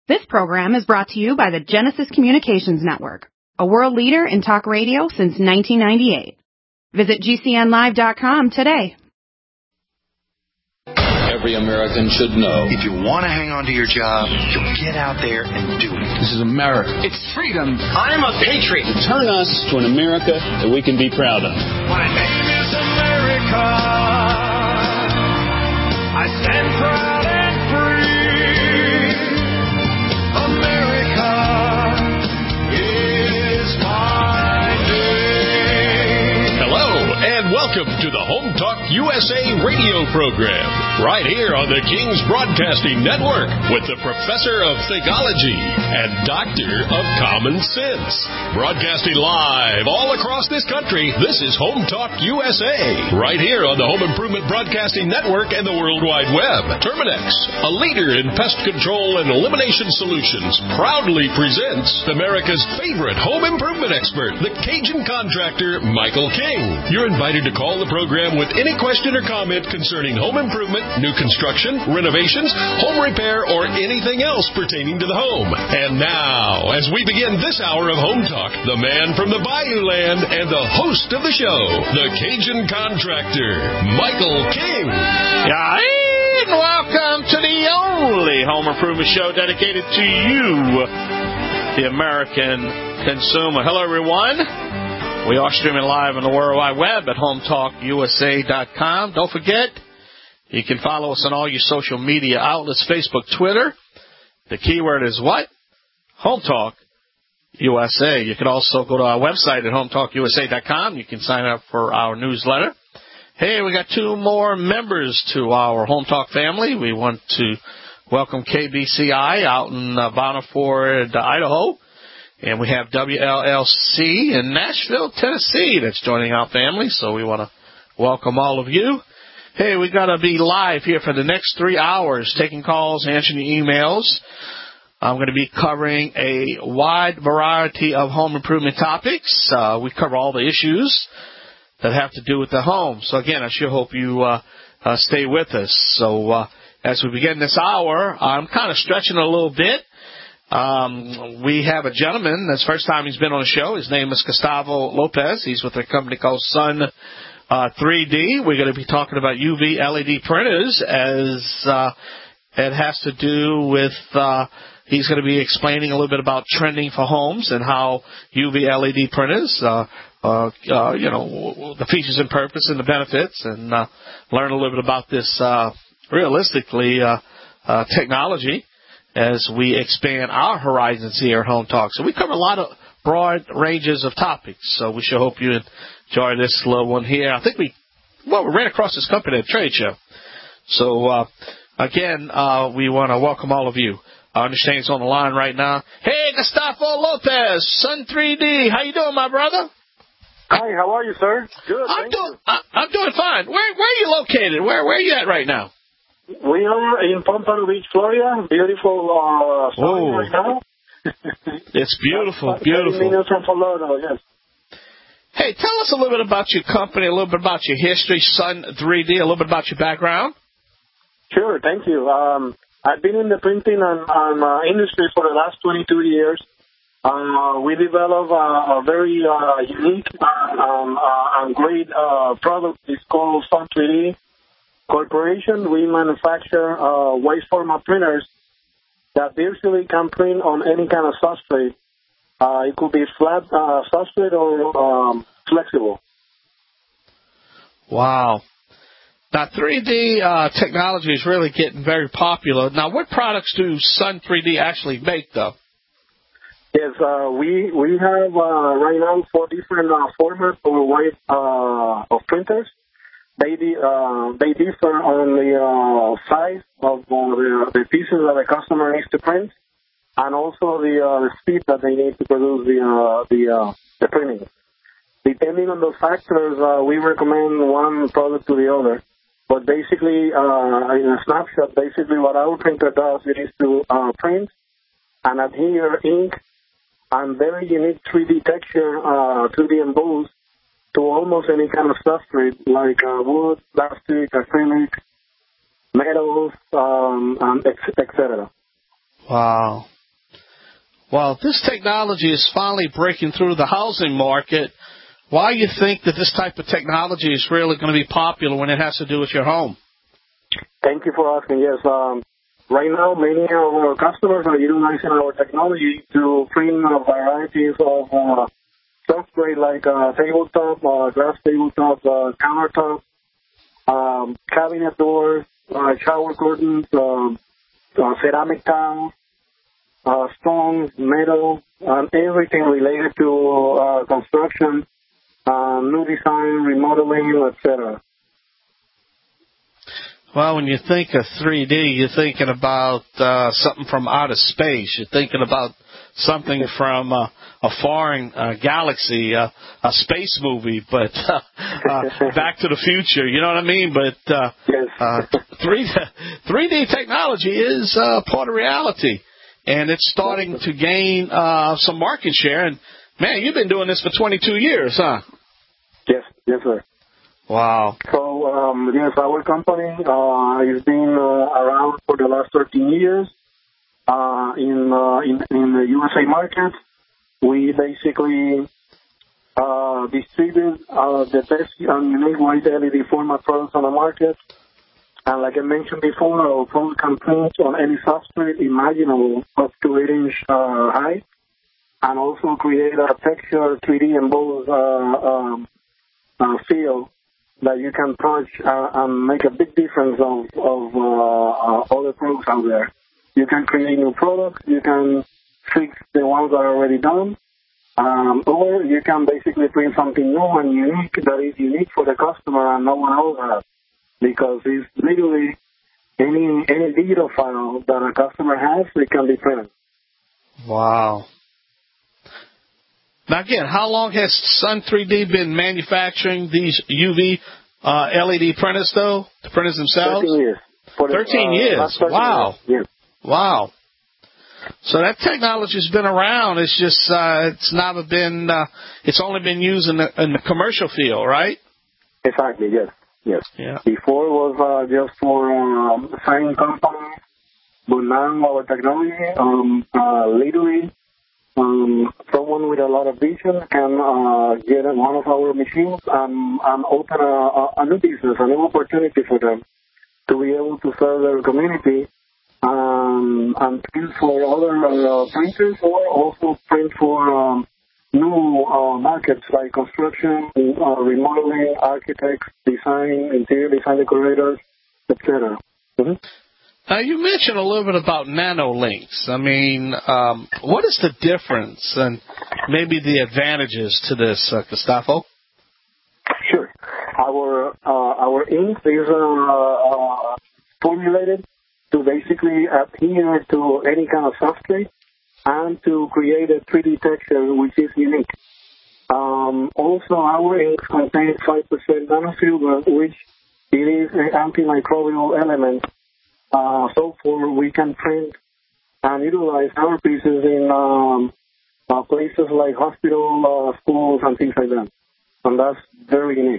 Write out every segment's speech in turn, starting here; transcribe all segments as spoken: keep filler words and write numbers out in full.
This program is brought to you by the Genesis Communications Network, a world leader in talk radio since nineteen ninety-eight. Visit G C N live dot com today. Every American should know. If you want to hang on to your job, you'll get out there and do it. This is America. It's freedom. I'm a patriot. Turn us to an America that we can be proud of. My name is America. I stand proud and free. America is my name. Hello, and welcome to the Home Talk U S A radio program, right here on the King's Broadcasting Network, with the Professor of Theology and Doctor of Common Sense. Broadcasting live all across this country, this is Home Talk U S A, right here on the Home Improvement Broadcasting Network and the World Wide Web. Terminex, a leader in pest control and elimination solutions, proudly presents America's favorite home improvement expert, the Cajun contractor, Michael King. You're invited to call the program with any question or comment concerning home improvement, new construction, renovations, home repair, or anything else pertaining to the home. And now, as we begin this hour of Home Talk, the man from the Bayou Land and the host of the show, the Cajun contractor, Michael King. Yeah, and welcome to the only home improvement show dedicated to you, the American consumer. Hello, everyone. We are streaming live on the World Wide Web at home talk U S A dot com. Don't forget, you can follow us on all your social media outlets, Facebook, Twitter. The keyword is what? Home Talk U S A. You can also go to our website at home talk U S A dot com. You can sign up for our newsletter. Hey, we got two more members to our Home Talk family. We want to welcome K B C I out in uh, Bonaford, Idaho. And we have W L L C in Nashville, Tennessee that's joining our family. So we want to welcome all of you. Hey, we got to be live here for the next three hours, taking calls, answering your emails. I'm going to be covering a wide variety of home improvement topics. Uh, we cover all the issues that have to do with the home. So, again, I sure hope you uh, uh, stay with us. So, uh, as we begin this hour, I'm kind of stretching a little bit. Um, we have a gentleman, that's the first time he's been on the show. His name is Gustavo Lopez. He's with a company called Sun uh, three D. We're going to be talking about U V L E D printers as uh, it has to do with, uh, he's going to be explaining a little bit about trending for homes and how U V L E D printers, uh, uh, uh, you know, the features and purpose and the benefits, and uh, learn a little bit about this uh, realistically uh, uh, technology as we expand our horizons here at Home Talk. So we cover a lot of broad ranges of topics. So we sure hope you enjoy this little one here. I think we, well, we ran across this company at a trade show. So, uh, again, uh, we want to welcome all of you. I understand it's on the line right now. Hey, Gustavo Lopez, Sun three D. How you doing, my brother? Hi, how are you, sir? Good, I'm thank doing, you. I, I'm doing fine. Where, where are you located? Where, where are you at right now? We are in Pompano Beach, Florida. Beautiful uh, sun right now. It's beautiful, beautiful. thirty minutes from Florida, yes. Hey, tell us a little bit about your company, a little bit about your history, Sun three D, a little bit about your background. Sure, thank you. Um, I've been in the printing and, and uh, industry for the last twenty-two years. Uh, we develop uh, a very uh, unique um, uh, and great uh, product. It's called Sun three D Corporation. We manufacture uh, wide format printers that virtually can print on any kind of substrate. Uh, it could be flat uh, substrate or um, flexible. Wow. Now, three D uh, technology is really getting very popular. Now, what products do Sun three D actually make, though? Yes, uh, we we have uh, right now four different uh, formats or wide uh, of printers. They uh, they differ on the uh, size of uh, the, the pieces that the customer needs to print, and also the, uh, the speed that they need to produce the uh, the uh, the printing. Depending on those factors, uh, we recommend one product to the other. But basically, uh, in a snapshot, basically what our printer does it is to uh, print and adhere ink and very unique three D texture, uh, three D embossed to almost any kind of substrate like uh, wood, plastic, acrylic, metals, um, and et cetera. Wow. Well, this technology is finally breaking through the housing market. Why do you think that this type of technology is really going to be popular when it has to do with your home? Thank you for asking. Yes, um, right now many of our customers are utilizing our technology to print uh, varieties of uh, substrate like uh, tabletop, uh, glass tabletop, uh, countertop, um, cabinet doors, uh, shower curtains, uh, uh, ceramic tiles, uh, stones, metal, and everything related to uh, construction, uh, new design, remodeling, et cetera. Well, when you think of three D, you're thinking about uh, something from outer space. You're thinking about something from uh, a foreign uh, galaxy, uh, a space movie, but uh, uh, Back to the Future. You know what I mean? But uh, yes. uh, three D technology is uh, part of reality, and it's starting to gain uh, some market share. And, man, you've been doing this for twenty-two years, huh? Yes, yes, sir. Wow. So, um, yes, our company uh, has been uh, around for the last thirteen years uh, in, uh, in in the U S A market. We basically uh, distribute uh, the best and unique white L E D format products on the market. And like I mentioned before, our products can print on any substrate imaginable up to eight inch uh, height, and also create a texture three D embossed uh, um, uh, feel that you can touch uh, and make a big difference of, of uh, uh, other products out there. You can create new products, you can fix the ones that are already done, um, or you can basically print something new and unique that is unique for the customer and no one else has, because it's literally any any digital file that a customer has, it can be printed. Wow. Now, again, how long has Sun three D been manufacturing these U V uh, L E D printers, though? The printers themselves? thirteen years. For the, thirteen uh, years. thirteen Wow. Years. Yeah. Wow. So that technology's been around. It's just uh, it's never been. Uh, it's only been used in the, in the commercial field, right? Exactly. Yes. Yes. Yeah. Before it was uh, just for um, signing companies, but now our technology, um, uh, literally. Um, someone with a lot of vision can uh, get one of our machines and, and open a, a new business, a new opportunity for them to be able to serve their community um, and print for other uh, printers, or also print for um, new uh, markets like construction, uh, remodeling, architects, design, interior design decorators, et cetera. Mm-hmm. Now, you mentioned a little bit about NanoLinks. I mean, um, what is the difference and maybe the advantages to this, uh, Gustavo? Sure. Our uh, our ink is uh, uh, formulated to basically adhere to any kind of substrate and to create a three D texture which is unique. Um, also, our inks contain five percent nanofilter, which it is an antimicrobial element. Uh, so for we can print and utilize our pieces in um, uh, places like hospital, uh, schools, and things like that. And that's very unique.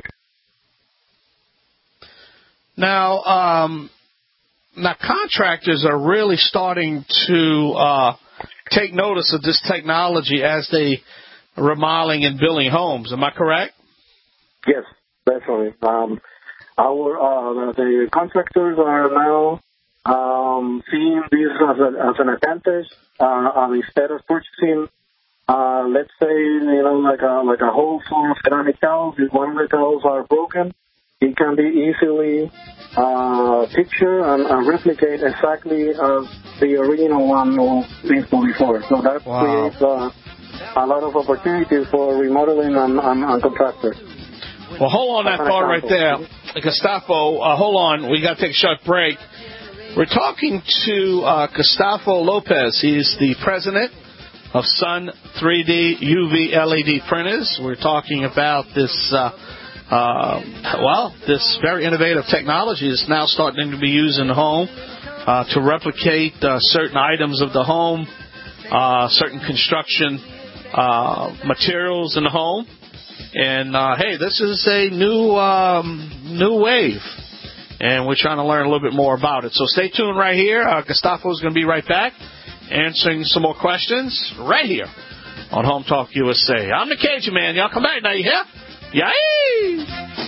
Now, um, now contractors are really starting to uh, take notice of this technology as they remodeling and building homes. Am I correct? Yes, definitely. Um, our uh, the contractors are now Um, seeing this as, a, as an advantage, uh, um, instead of purchasing, uh, let's say, you know, like a like a whole floor of ceramic tiles, if one of the tiles are broken, it can be easily uh, pictured and, and replicate exactly as the original one was installed before. So that wow. creates uh, a lot of opportunities for remodeling and, and, and contractors. Well, hold on that thought right there, Gustavo. Uh, hold on, we got to take a short break. We're talking to uh, Gustavo Lopez. He's the president of Sun three D U V L E D printers. We're talking about this, uh, uh, well, this very innovative technology is now starting to be used in the home uh, to replicate uh, certain items of the home, uh, certain construction uh, materials in the home. And, uh, hey, this is a new um, new wave. And we're trying to learn a little bit more about it. So stay tuned right here. Uh, Gustavo is going to be right back. answering some more questions right here on Home Talk U S A. I'm the Cajun Man. Y'all come back now, you hear? Yay!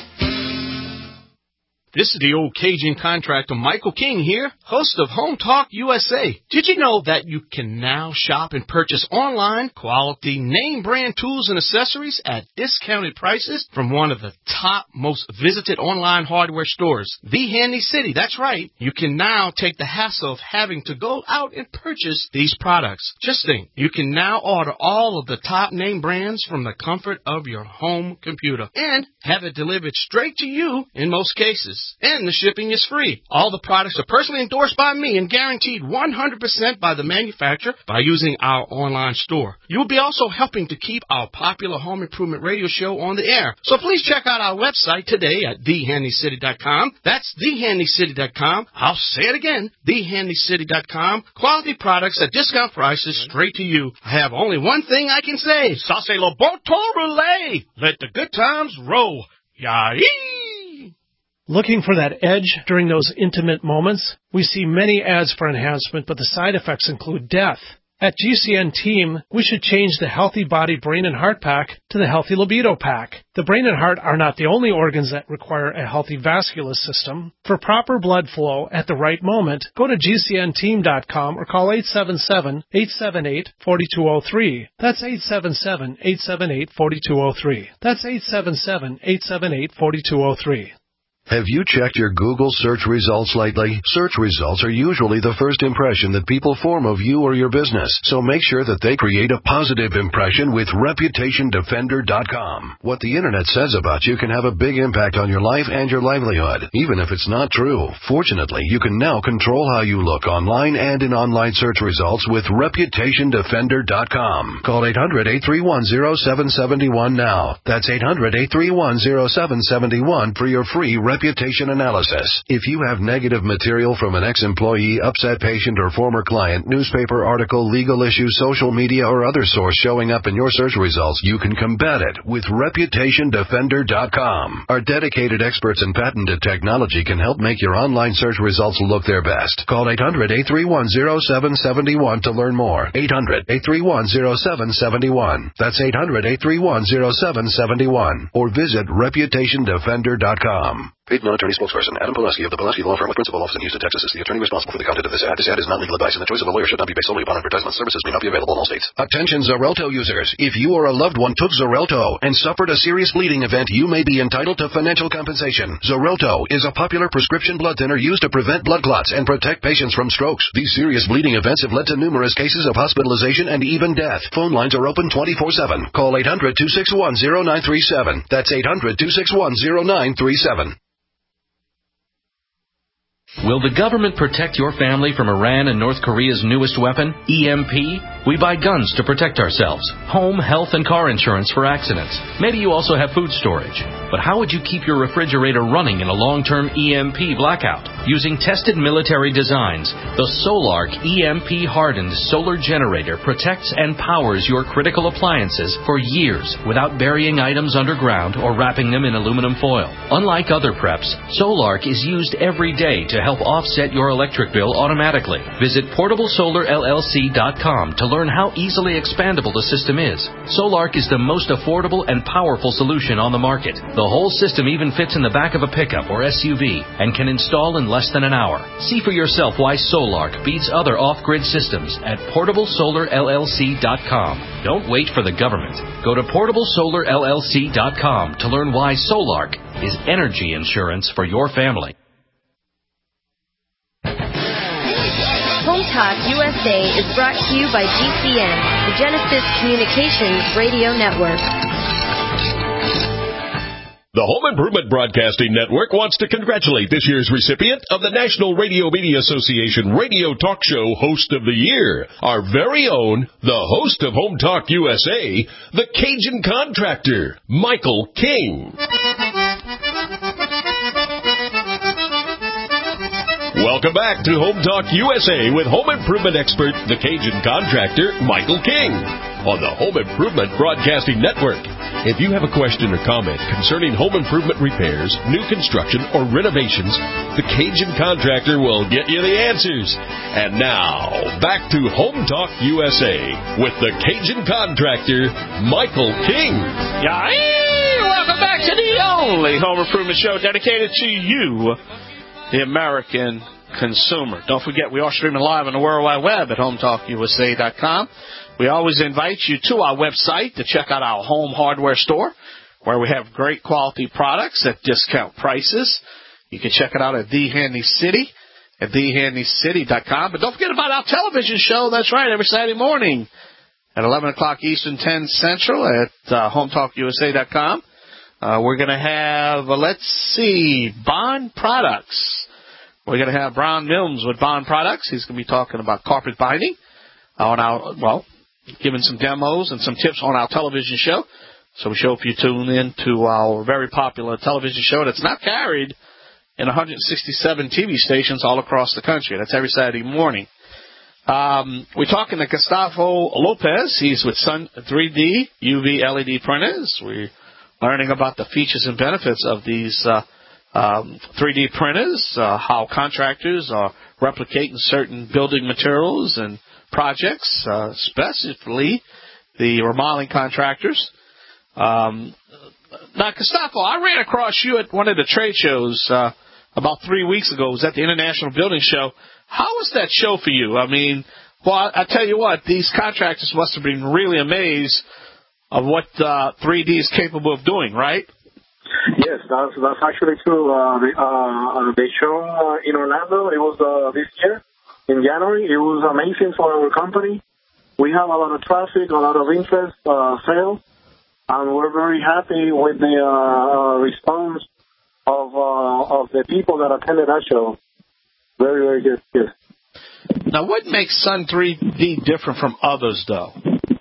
This is the old Cajun contractor, Michael King here, host of Home Talk U S A. Did you know that you can now shop and purchase online quality name brand tools and accessories at discounted prices from one of the top most visited online hardware stores, The Handy City? That's right. You can now take the hassle of having to go out and purchase these products. Just think, you can now order all of the top name brands from the comfort of your home computer and have it delivered straight to you in most cases. And the shipping is free. All the products are personally endorsed by me and guaranteed one hundred percent by the manufacturer by using our online store. You'll be also helping to keep our popular home improvement radio show on the air. So please check out our website today at the handy city dot com. That's the handy city dot com. I'll say it again, the handy city dot com. Quality products at discount prices straight to you. I have only one thing I can say. Ça c'est le bon temps relais. Let the good times roll. Yay! Looking for that edge during those intimate moments? We see many ads for enhancement, but the side effects include death. At G C N Team, we should change the Healthy Body, Brain, and Heart Pack to the Healthy Libido Pack. The brain and heart are not the only organs that require a healthy vascular system. For proper blood flow at the right moment, go to G C N team dot com or call eight seven seven, eight seven eight, four two zero three. That's eight seven seven, eight seven eight, four two zero three. That's eight seven seven, eight seven eight, four two zero three. Have you checked your Google search results lately? Search results are usually the first impression that people form of you or your business, so make sure that they create a positive impression with reputation defender dot com. What the Internet says about you can have a big impact on your life and your livelihood, even if it's not true. Fortunately, you can now control how you look online and in online search results with reputation defender dot com. Call eight hundred, eight three one, zero seven seven one now. That's eight hundred, eight three one, zero seven seven one for your free reputation analysis. If you have negative material from an ex-employee, upset patient, or former client, newspaper article, legal issue, social media, or other source showing up in your search results, you can combat it with reputation defender dot com. Our dedicated experts in patented technology can help make your online search results look their best. Call eight hundred, eight three one, zero seven seven one to learn more. eight hundred, eight three one, zero seven seven one. That's eight hundred, eight three one, zero seven seven one. Or visit reputation defender dot com. Paid non-attorney spokesperson Adam Pulaski of the Pulaski Law Firm with principal office in Houston, Texas is the attorney responsible for the content of this ad. This ad is not legal advice, and the choice of a lawyer should not be based solely upon advertisement. Services may not be available in all states. Attention Xarelto users. If you or a loved one took Xarelto and suffered a serious bleeding event, you may be entitled to financial compensation. Xarelto is a popular prescription blood thinner used to prevent blood clots and protect patients from strokes. These serious bleeding events have led to numerous cases of hospitalization and even death. Phone lines are open twenty-four seven. Call eight hundred, two six one, zero nine three seven. That's eight hundred, two six one, zero nine three seven. Will the government protect your family from Iran and North Korea's newest weapon, E M P? We buy guns to protect ourselves, home, health, and car insurance for accidents. Maybe you also have food storage. But how would you keep your refrigerator running in a long-term E M P blackout? Using tested military designs, the Solark E M P-hardened solar generator protects and powers your critical appliances for years without burying items underground or wrapping them in aluminum foil. Unlike other preps, Solark is used every day to help offset your electric bill automatically. Visit portable solar L L C dot com to learn how easily expandable the system is. Solark is the most affordable and powerful solution on the market. The whole system even fits in the back of a pickup or S U V and can install in less than an hour. See for yourself why Solark beats other off-grid systems at portable solar L L C dot com. Don't wait for the government. Go to portable solar L L C dot com to learn why Solark is energy insurance for your family. Home Talk U S A is brought to you by G C N, the Genesis Communications Radio Network. The Home Improvement Broadcasting Network wants to congratulate this year's recipient of the National Radio Media Association Radio Talk Show Host of the Year, our very own, the host of Home Talk U S A, the Cajun Contractor, Michael King. Welcome back to Home Talk U S A with home improvement expert, the Cajun Contractor, Michael King, on the Home Improvement Broadcasting Network. If you have a question or comment concerning home improvement repairs, new construction, or renovations, the Cajun Contractor will get you the answers. And now, back to Home Talk U S A with the Cajun Contractor, Michael King. Yeah, welcome back to the only home improvement show dedicated to you, the American consumer. Don't forget, we are streaming live on the World Wide Web at home talk u s a dot com. We always invite you to our website to check out our home hardware store, where we have great quality products at discount prices. You can check it out at The Handy City at the handy city dot com. But don't forget about our television show. That's right, every Saturday morning at eleven o'clock Eastern, ten Central at uh, home talk u s a dot com. Uh, we're going to have, uh, let's see, Bond Products. We're going to have Brown Mills with Bond Products. He's going to be talking about carpet binding on our, well, giving some demos and some tips on our television show. So we hope you tune in to our very popular television show that's not carried in one hundred sixty-seven T V stations all across the country. That's every Saturday morning. Um, we're talking to Gustavo Lopez. He's with Sun three D U V L E D printers. We're learning about the features and benefits of these uh, um, three D printers, uh, how contractors are replicating certain building materials and projects, uh, especially the remodeling contractors. Um, now, Gustavo, I ran across you at one of the trade shows uh, about three weeks ago. It was at the International Building Show. How was that show for you? I mean, well, I, I tell you what, these contractors must have been really amazed of what uh, three D is capable of doing, right? Yes, that's, that's actually true. Uh, the, uh, the show uh, in Orlando, it was uh, this year, in January. It was amazing for our company. We have a lot of traffic, a lot of interest, uh, sales, and we're very happy with the uh, response of uh, of the people that attended that show. Very, very good. Yes. Now, what makes Sun three D different from others, though?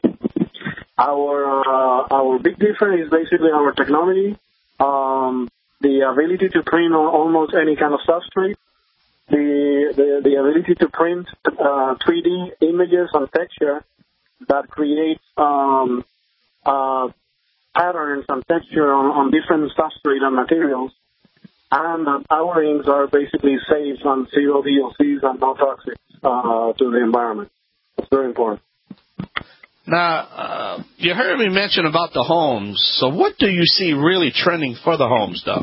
Our uh, our big difference is basically our technology, um, the ability to print on almost any kind of substrate, the the, the ability to print uh, three D images and texture that creates um, uh, patterns and texture on, on different substrate and materials, and that our inks are basically safe and zero V O Cs and non toxic uh, to the environment. It's very important. Now, uh, you heard me mention about the homes. So what do you see really trending for the homes, though?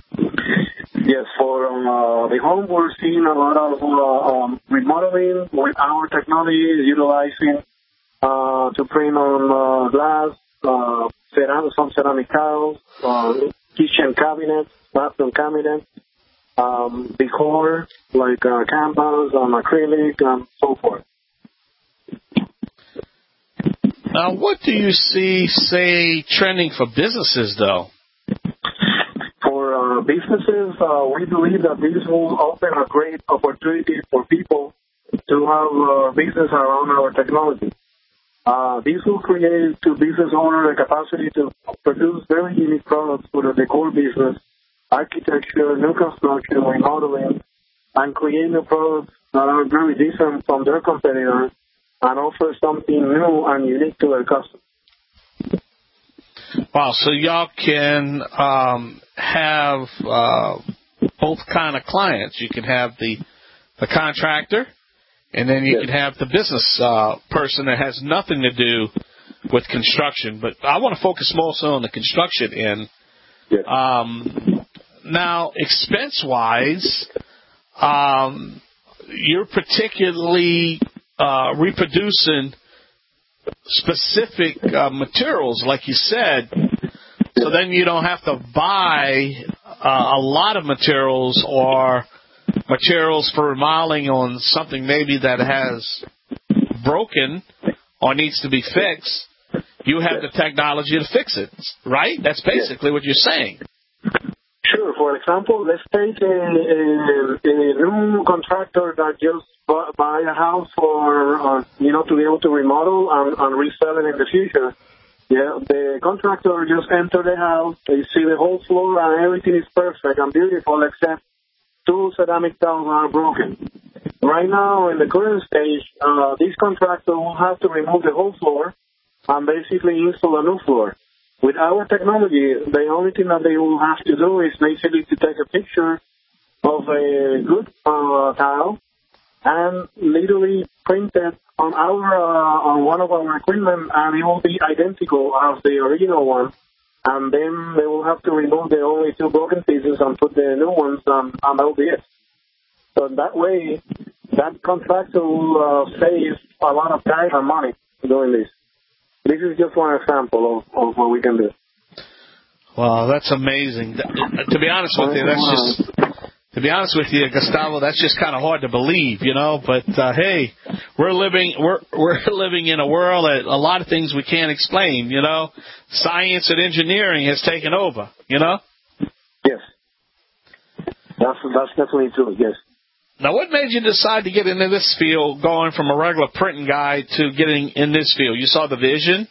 Yes, for uh, the home, we're seeing a lot of uh, um, remodeling with our technology, utilizing uh, to print on uh, glass, uh, ceramic, some ceramic tiles, uh, kitchen cabinets, bathroom cabinets, um, decor, like uh, canvas, um, acrylic, and so forth. Now, what do you see, say, trending for businesses, though? For uh, businesses, uh, we believe that this will open a great opportunity for people to have uh, business around our technology. Uh, this will create to business owner the capacity to produce very unique products for the decor business, architecture, new construction, remodeling, and create new products that are very different from their competitors and offer something new and unique to their customers. Wow, so y'all can um, have uh, both kind of clients. You can have the the contractor, and then you yes. can have the business uh, person that has nothing to do with construction. But I want to focus more so on the construction end. Yes. Um, now, expense-wise, um, you're particularly uh, reproducing specific uh, materials, like you said, so then you don't have to buy uh, a lot of materials or materials for remodeling on something maybe that has broken or needs to be fixed. You have the technology to fix it, right? That's basically what you're saying. Sure. For example, let's take a, a, a new contractor that just bought, buy a house for, uh, you know, to be able to remodel and, and resell it in the future. Yeah, the contractor just entered the house, they see the whole floor and everything is perfect and beautiful except two ceramic tiles are broken. Right now, in the current stage, uh, this contractor will have to remove the whole floor and basically install a new floor. With our technology, the only thing that they will have to do is basically to take a picture of a good uh, tile and literally print it on our uh, on one of our equipment, and it will be identical as the original one. And then they will have to remove the only two broken pieces and put the new ones, and, and that will be it. So that way, that contractor will uh, save a lot of time and money doing this. This is just one example of, of what we can do. Well, that's amazing. To be honest with you, that's just, to be honest with you, Gustavo, that's just kind of hard to believe, you know. But uh, hey, we're living we're we're living in a world that a lot of things we can't explain, you know. Science and engineering has taken over, you know. Yes, that's that's definitely true. Yes. Now, what made you decide to get into this field, going from a regular printing guy to getting in this field? You saw the vision?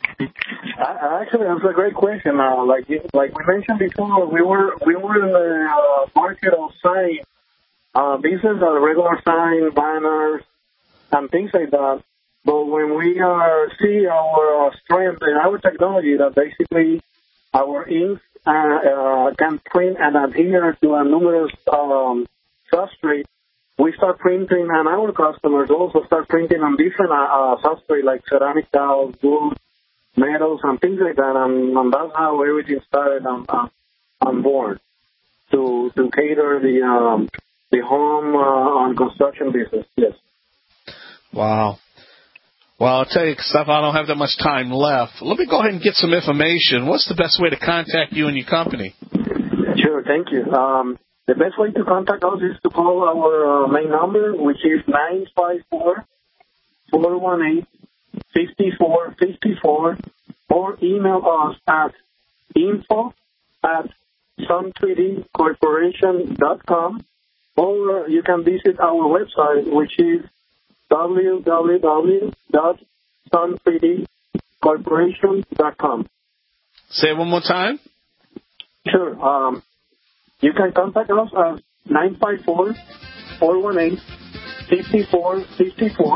I, actually, that's a great question. Uh, like like we mentioned before, we were we were in the uh, market of sign uh, business, uh, regular sign, banners, and things like that. But when we uh, see our uh, strength in our technology, that basically our inks uh, uh, can print and adhere to a numerous um, substrate, we start printing, and our customers also start printing on different uh, substrate like ceramic tiles, wood, metals, and things like that. And, and that's how everything started on, on, on board to to cater the um, the home uh, and construction business. Yes. Wow. Well, I'll tell you, Gustavo, I don't have that much time left. Let me go ahead and get some information. What's the best way to contact you and your company? Sure, thank you. Um, the best way to contact us is to call our uh, main number, which is nine five four, four one eight, five four five four, or email us at info at sun three d corporation dot com, or you can visit our website, which is w w w dot sun three d corporation dot com. Say it one more time. Sure. Um, you can contact us at nine five four, four one eight, five four five four,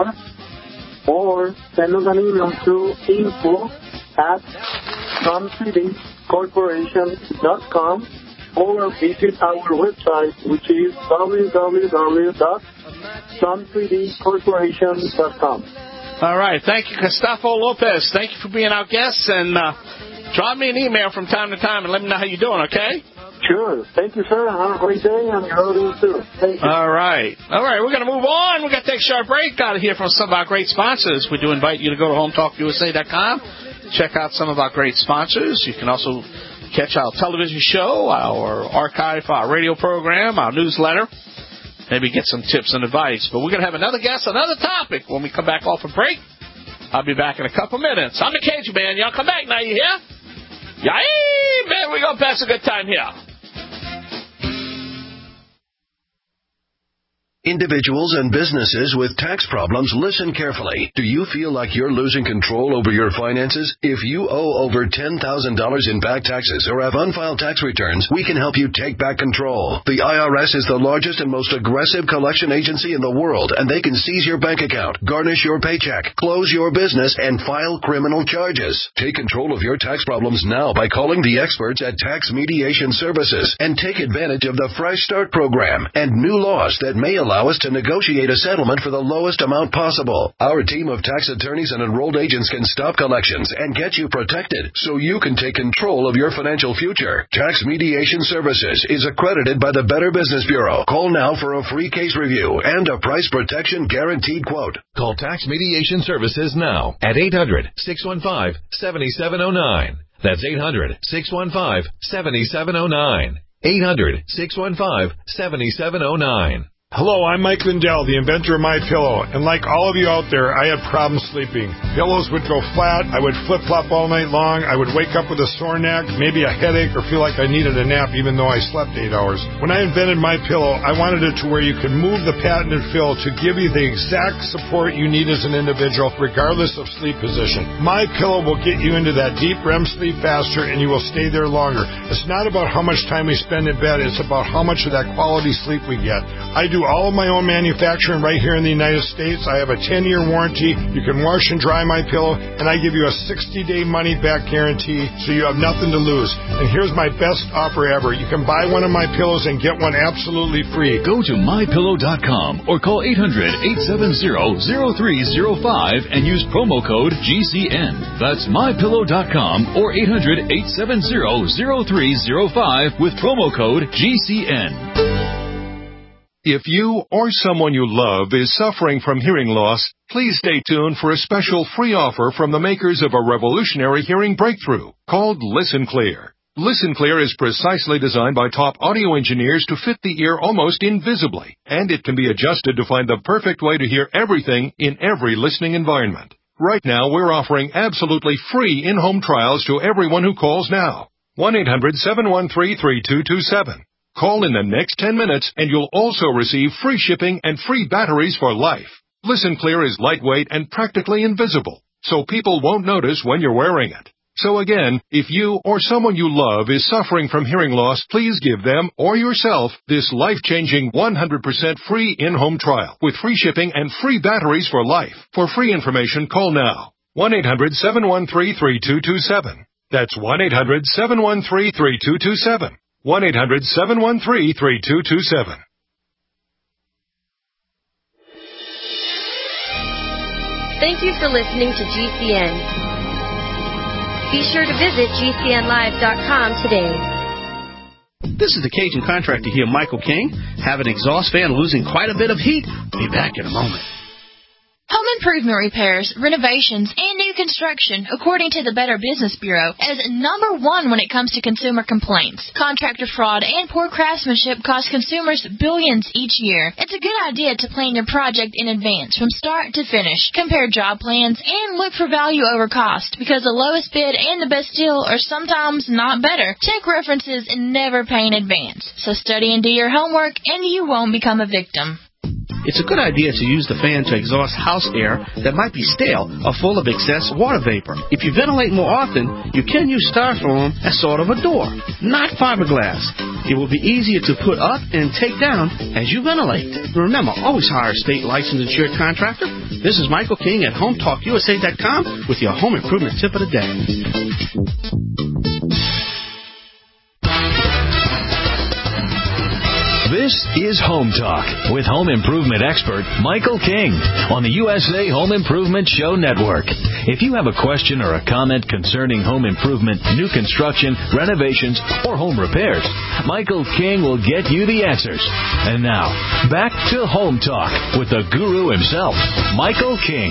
or send us an email to info at sun three d corporation dot com, or visit our website, which is w w w dot sun three d corporation dot com. All right. Thank you, Gustavo Lopez. Thank you for being our guest, and uh, drop me an email from time to time and let me know how you're doing, okay? Sure. Thank you, sir. Have a great day, and your audience too. Thank you. All right. All right. We're going to move on. We're going to take a short break. Got to hear from some of our great sponsors. We do invite you to go to home talk u s a dot com. Check out some of our great sponsors. You can also catch our television show, our archive, our radio program, our newsletter. Maybe get some tips and advice. But we're going to have another guest, another topic when we come back off a break. I'll be back in a couple minutes. I'm the Cajun Man. Y'all come back now, you hear? Yay, man, we're going to pass a good time here. Individuals and businesses with tax problems, listen carefully. Do you feel like you're losing control over your finances? If you owe over ten thousand dollars in back taxes or have unfiled tax returns, we can help you take back control. The I R S is the largest and most aggressive collection agency in the world, and they can seize your bank account, garnish your paycheck, close your business, and file criminal charges. Take control of your tax problems now by calling the experts at Tax Mediation Services and take advantage of the Fresh Start program and new laws that may allow us to negotiate a settlement for the lowest amount possible. Our team of tax attorneys and enrolled agents can stop collections and get you protected so you can take control of your financial future. Tax Mediation Services is accredited by the Better Business Bureau. Call now for a free case review and a price protection guaranteed quote. Call Tax Mediation Services now at eight hundred, six one five, seven seven zero nine. That's eight hundred, six one five, seven seven zero nine. eight hundred, six one five, seven seven zero nine. Hello, I'm Mike Lindell, the inventor of MyPillow, and like all of you out there, I had problems sleeping. Pillows would go flat, I would flip-flop all night long, I would wake up with a sore neck, maybe a headache, or feel like I needed a nap even though I slept eight hours. When I invented MyPillow, I wanted it to where you could move the patented fill to give you the exact support you need as an individual, regardless of sleep position. MyPillow will get you into that deep R E M sleep faster, and you will stay there longer. It's not about how much time we spend in bed, it's about how much of that quality sleep we get. I do all of my own manufacturing right here in the United States. I have a ten-year warranty. You can wash and dry my pillow, and I give you a sixty-day money-back guarantee, so you have nothing to lose. And here's my best offer ever. You can buy one of my pillows and get one absolutely free. Go to my pillow dot com or call eight hundred, eight seven zero, zero three zero five and use promo code G C N. That's my pillow dot com or eight hundred, eight seven zero, zero three zero five with promo code G C N. If you or someone you love is suffering from hearing loss, please stay tuned for a special free offer from the makers of a revolutionary hearing breakthrough called Listen Clear. Listen Clear is precisely designed by top audio engineers to fit the ear almost invisibly, and it can be adjusted to find the perfect way to hear everything in every listening environment. Right now, we're offering absolutely free in-home trials to everyone who calls now. one eight hundred, seven one three, three two two seven. Call in the next ten minutes and you'll also receive free shipping and free batteries for life. Listen Clear is lightweight and practically invisible, so people won't notice when you're wearing it. So again, if you or someone you love is suffering from hearing loss, please give them or yourself this life-changing one hundred percent free in-home trial with free shipping and free batteries for life. For free information, call now. one eight hundred, seven one three, three two two seven. That's one eight hundred, seven one three, three two two seven. one eight hundred, seven one three, three two two seven. Thank you for listening to G C N. Be sure to visit G C N live dot com today. This is the Cajun contractor here, Michael King. Have an exhaust fan losing quite a bit of heat? Be back in a moment. Home improvement repairs, renovations, and new construction, according to the Better Business Bureau, is number one when it comes to consumer complaints. Contractor fraud and poor craftsmanship cost consumers billions each year. It's a good idea to plan your project in advance, from start to finish. Compare job plans and look for value over cost, because the lowest bid and the best deal are sometimes not better. Check references and never pay in advance. So study and do your homework, and you won't become a victim. It's a good idea to use the fan to exhaust house air that might be stale or full of excess water vapor. If you ventilate more often, you can use styrofoam as sort of a door, not fiberglass. It will be easier to put up and take down as you ventilate. Remember, always hire a state licensed insured contractor. This is Michael King at home talk U S A dot com with your home improvement tip of the day. This is Home Talk with home improvement expert Michael King on the U S A Home Improvement Show Network. If you have a question or a comment concerning home improvement, new construction, renovations, or home repairs, Michael King will get you the answers. And now, back to Home Talk with the guru himself, Michael King.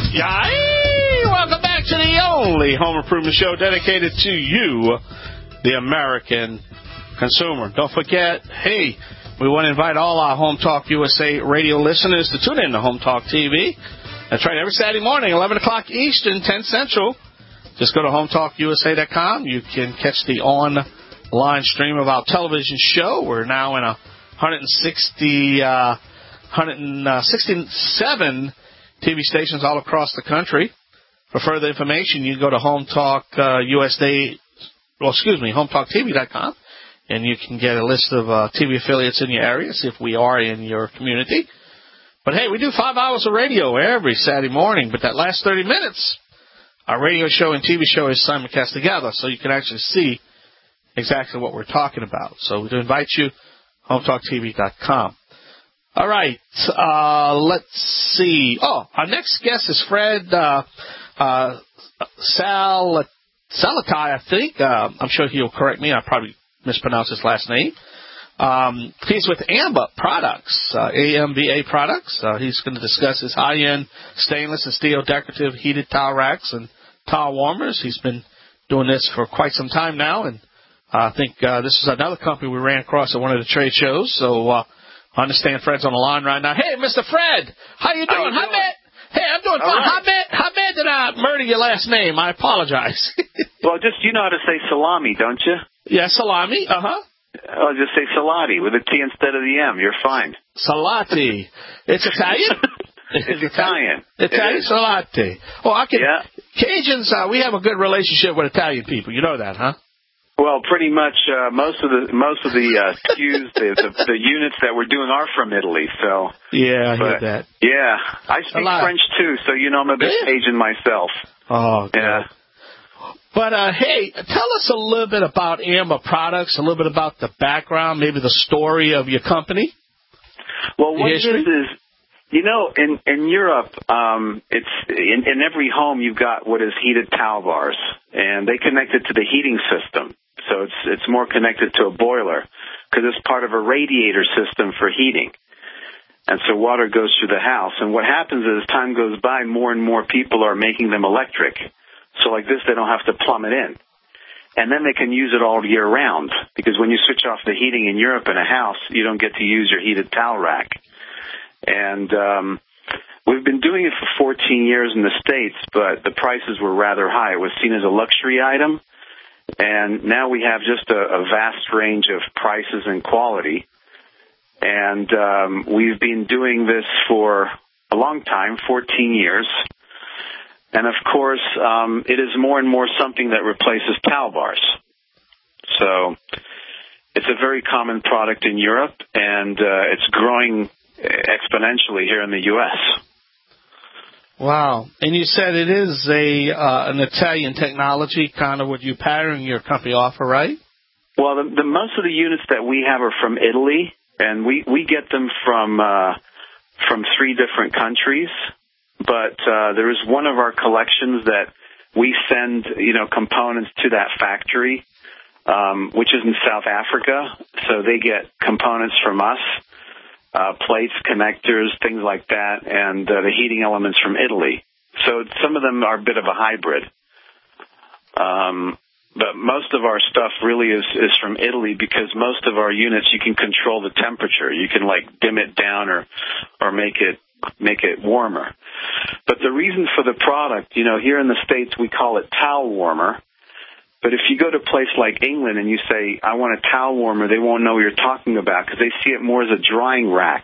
Yay! Welcome back to the only home improvement show dedicated to you, the American consumer. Don't forget, hey, we want to invite all our Home Talk U S A radio listeners to tune in to Home Talk T V. That's right, every Saturday morning, eleven o'clock Eastern, ten Central. Just go to home talk U S A dot com. You can catch the online stream of our television show. We're now in a one hundred sixty, uh, one hundred sixty-seven T V stations all across the country. For further information, you can go to Home Talk uh, U S A, well, excuse me, home talk T V dot com. And you can get a list of uh, T V affiliates in your area, see if we are in your community. But, hey, we do five hours of radio every Saturday morning. But that last thirty minutes, our radio show and T V show is simulcast together, so you can actually see exactly what we're talking about. So we do invite you, home talk T V dot com. All right, uh, let's see. Oh, our next guest is Fred uh, uh, Sal Salatai, I think. Uh, I'm sure he'll correct me. I probably mispronounce his last name. Um, he's with Amba Products, uh, A M B A Products. Uh, he's going to discuss his high-end stainless and steel decorative heated towel racks and towel warmers. He's been doing this for quite some time now, and uh, I think uh, this is another company we ran across at one of the trade shows. So uh, I understand Fred's on the line right now. Hey, Mister Fred, how you doing? How bad? Hey, I'm doing fine. Right. How bad? How bad did I murder your last name? I apologize. Well, just you know how to say salami, don't you? Yeah, salami. Uh huh. I'll just say salati with a T instead of the M. You're fine. Salati. It's Italian? It's Italian. Italian it salati. Oh, I can. Yeah. Cajuns, uh, we have a good relationship with Italian people. You know that, huh? Well, pretty much uh, most of the most of the uh, S K Us, the, the the units that we're doing are from Italy. So yeah, I but, hear that. Yeah, I speak French too, so you know I'm a bit yeah. Asian myself. Oh, God. Yeah. But uh, hey, tell us a little bit about Amber Products, a little bit about the background, maybe the story of your company. Well, what this is. You know, in in Europe, um, it's in, in every home you've got what is heated towel bars, and they connect it to the heating system. So it's it's more connected to a boiler because it's part of a radiator system for heating. And so water goes through the house. And what happens is, as time goes by, more and more people are making them electric. So like this, they don't have to plumb it in. And then they can use it all year round because when you switch off the heating in Europe in a house, you don't get to use your heated towel rack. And um, we've been doing it for fourteen years in the States, but the prices were rather high. It was seen as a luxury item. And now we have just a, a vast range of prices and quality. And um, we've been doing this for a long time, fourteen years. And, of course, um, it is more and more something that replaces towel bars. So it's a very common product in Europe, and uh, it's growing exponentially here in the U S Wow. And you said it is a uh, an Italian technology, kind of what you pattern your company offer, right? Well, the, the most of the units that we have are from Italy, and we, we get them from uh, from three different countries. But uh, there is one of our collections that we send, you know, components to that factory, um, which is in South Africa. So they get components from us. Uh, plates, connectors, things like that, and uh, the heating elements from Italy. So some of them are a bit of a hybrid. Um, but most of our stuff really is, is from Italy because most of our units, you can control the temperature. You can, like, dim it down or, or make it make it warmer. But the reason for the product, you know, here in the States, we call it towel warmer. But if you go to a place like England and you say, I want a towel warmer, they won't know what you're talking about because they see it more as a drying rack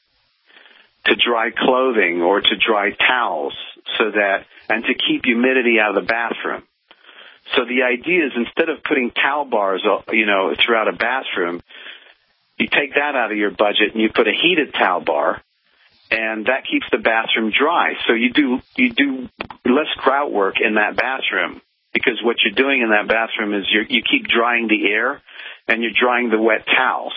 to dry clothing or to dry towels so that, and to keep humidity out of the bathroom. So the idea is instead of putting towel bars, you know, throughout a bathroom, you take that out of your budget and you put a heated towel bar, and that keeps the bathroom dry. So you do, you do less grout work in that bathroom. Because what you're doing in that bathroom is you're, you keep drying the air and you're drying the wet towels.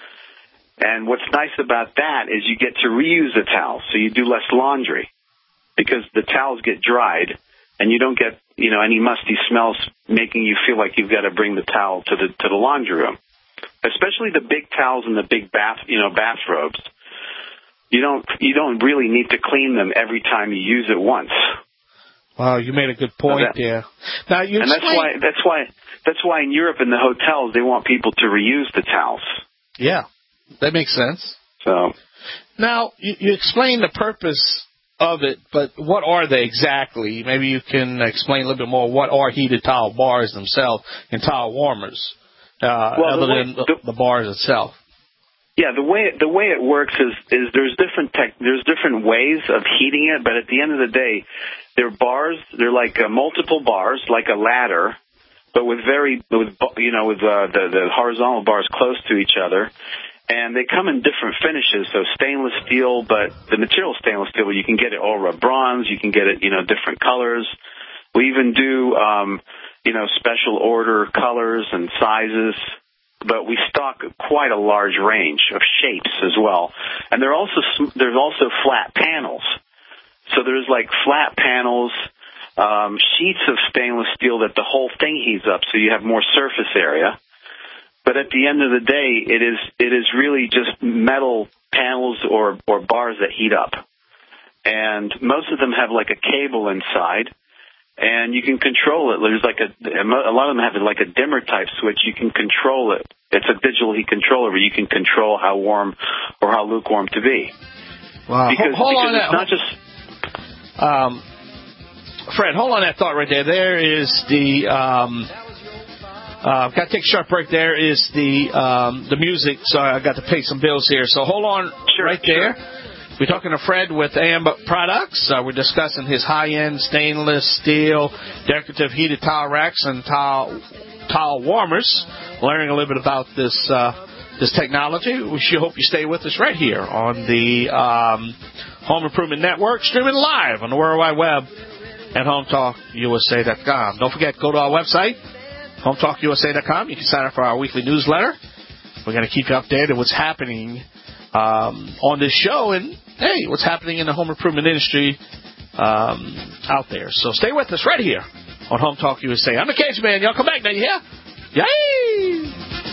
And what's nice about that is you get to reuse the towels, so you do less laundry because the towels get dried and you don't get, you know, any musty smells making you feel like you've got to bring the towel to the to the laundry room. Especially the big towels and the big bath, you know, bathrobes. You don't you don't really need to clean them every time you use it once. Wow, you made a good point that, there. Now you and that's why that's why that's why in Europe in the hotels they want people to reuse the towels. Yeah, that makes sense. So now you, you explained the purpose of it, but what are they exactly? Maybe you can explain a little bit more. What are heated towel bars themselves and towel warmers, uh, well, other the way, than the, the, the bars itself? Yeah, the way the way it works is is there's different tech, there's different ways of heating it, but at the end of the day, they're bars. They're like uh, multiple bars, like a ladder, but with very with you know with uh, the the horizontal bars close to each other, and they come in different finishes. So stainless steel, but the material stainless steel. You can get it all bronze. You can get it you know different colors. We even do um, you know special order colors and sizes. But we stock quite a large range of shapes as well. And there are also there's also flat panels. So there's like flat panels, um, sheets of stainless steel that the whole thing heats up, so you have more surface area. But at the end of the day, it is it is really just metal panels or or bars that heat up. And most of them have like a cable inside. And you can control it. There's like a, a lot of them have like a dimmer type switch. You can control it. It's a digital heat controller where you can control how warm or how lukewarm to be. Wow. Because, hold because on it's that. not just... Um, Fred, hold on that thought right there. There is the... Um, uh, I've got to take a short break. There is the um, the music. So I've got to pay some bills here. So hold on sure, right sure. there. We're talking to Fred with Amber Products. Uh, we're discussing his high-end stainless steel decorative heated towel racks and towel tile warmers, learning a little bit about this uh, this technology. We sure hope you stay with us right here on the um, Home Improvement Network, streaming live on the World Wide Web at home talk U S A dot com. Don't forget, go to our website, home talk U S A dot com. You can sign up for our weekly newsletter. We're going to keep you updated what's happening um, on this show and, hey, what's happening in the home improvement industry um, out there. So stay with us right here on Home Talk U S A. I'm the Cajun Man. Y'all come back now, you hear? Yay!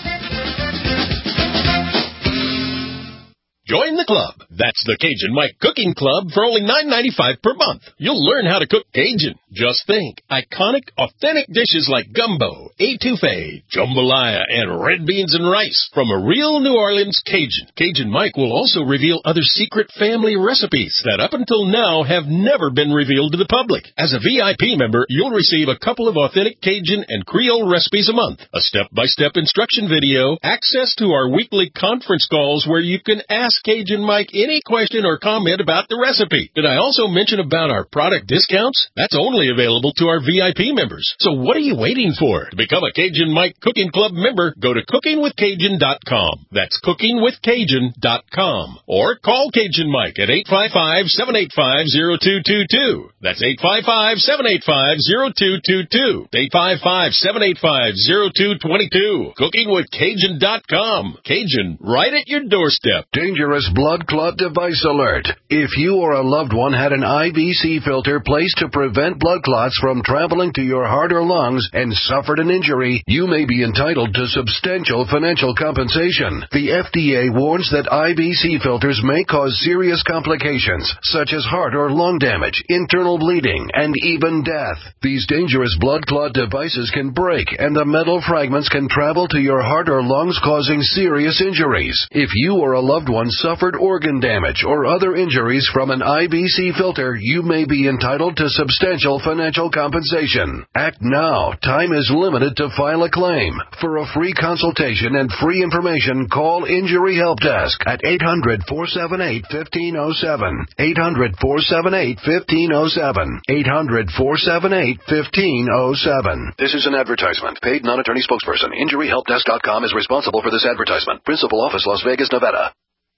Join the club. That's the Cajun Mike Cooking Club for only nine ninety-five per month. You'll learn how to cook Cajun. Just think, iconic, authentic dishes like gumbo, etouffee, jambalaya, and red beans and rice from a real New Orleans Cajun. Cajun Mike will also reveal other secret family recipes that up until now have never been revealed to the public. As a V I P member, you'll receive a couple of authentic Cajun and Creole recipes a month, a step-by-step instruction video, access to our weekly conference calls where you can ask Cajun Mike any question or comment about the recipe. Did I also mention about our product discounts? That's only available to our V I P members. So what are you waiting for? To become a Cajun Mike Cooking Club member, go to cooking with cajun dot com. That's cooking with cajun dot com. Or call Cajun Mike at eight five five, seven eight five, zero two two two. That's eight five five, seven eight five, zero two two two. eight five five, seven eight five, zero two two two. cooking with cajun dot com. Cajun, right at your doorstep. Dangerous blood clot device alert. If you or a loved one had an I V C filter placed to prevent blood clots from traveling to your heart or lungs and suffered an injury, you may be entitled to substantial financial compensation. The F D A warns that I V C filters may cause serious complications, such as heart or lung damage, internal bleeding, and even death. These dangerous blood clot devices can break, and the metal fragments can travel to your heart or lungs, causing serious injuries. If you or a loved one suffered organ damage or other injuries from an I V C filter, you may be entitled to substantial financial compensation. Act now. Time is limited to file a claim. For a free consultation and free information, call Injury Help Desk at eight hundred, four seven eight, one five zero seven. eight hundred, four seven eight, one five zero seven. eight hundred, four seven eight, one five zero seven. This is an advertisement. Paid non-attorney spokesperson. Injury Help Desk dot com is responsible for this advertisement. Principal office, Las Vegas, Nevada.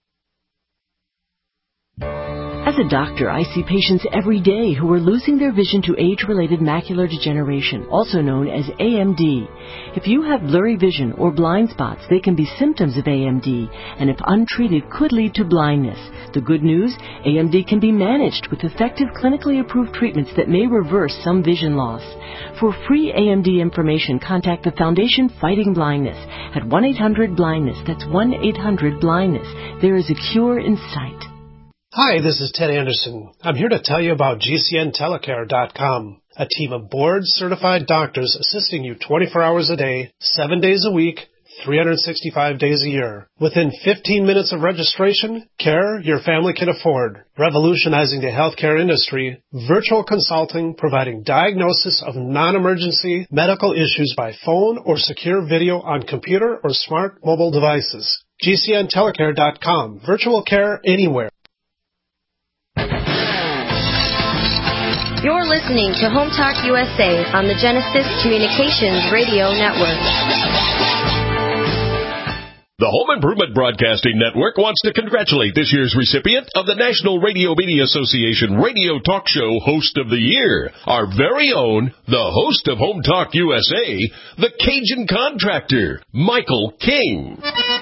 As a doctor, I see patients every day who are losing their vision to age-related macular degeneration, also known as A M D. If you have blurry vision or blind spots, they can be symptoms of A M D, and if untreated, could lead to blindness. The good news, A M D can be managed with effective clinically approved treatments that may reverse some vision loss. For free A M D information, contact the Foundation Fighting Blindness at one eight hundred blindness. That's one eight hundred blindness. There is a cure in sight. Hi, this is Ted Anderson. I'm here to tell you about G C N telecare dot com, a team of board-certified doctors assisting you twenty-four hours a day, seven days a week, three hundred sixty-five days a year. Within fifteen minutes of registration, care your family can afford. Revolutionizing the healthcare industry, virtual consulting providing diagnosis of non-emergency medical issues by phone or secure video on computer or smart mobile devices. G C N telecare dot com. Virtual care anywhere. You're listening to Home Talk U S A on the Genesis Communications Radio Network. The Home Improvement Broadcasting Network wants to congratulate this year's recipient of the National Radio Media Association Radio Talk Show Host of the Year, our very own, the host of Home Talk U S A, the Cajun Contractor, Michael King.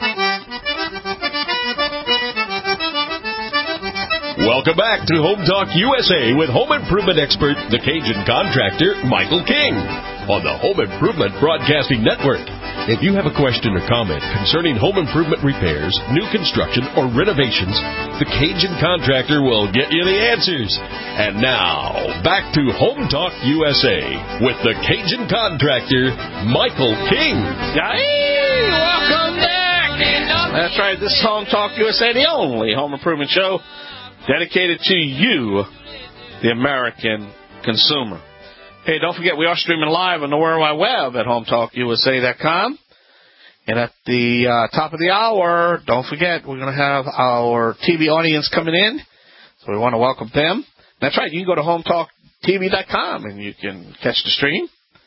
Welcome back to Home Talk U S A with home improvement expert, the Cajun Contractor, Michael King, on the Home Improvement Broadcasting Network. If you have a question or comment concerning home improvement repairs, new construction, or renovations, the Cajun Contractor will get you the answers. And now, back to Home Talk U S A with the Cajun Contractor, Michael King. Hey, welcome back. That's right, this is Home Talk U S A, the only home improvement show dedicated to you, the American consumer. Hey, don't forget, we are streaming live on the World Wide Web at home talk U S A dot com. And at the uh, top of the hour, don't forget, we're going to have our T V audience coming in. So we want to welcome them. That's right, you can go to home talk T V dot com and you can catch the stream.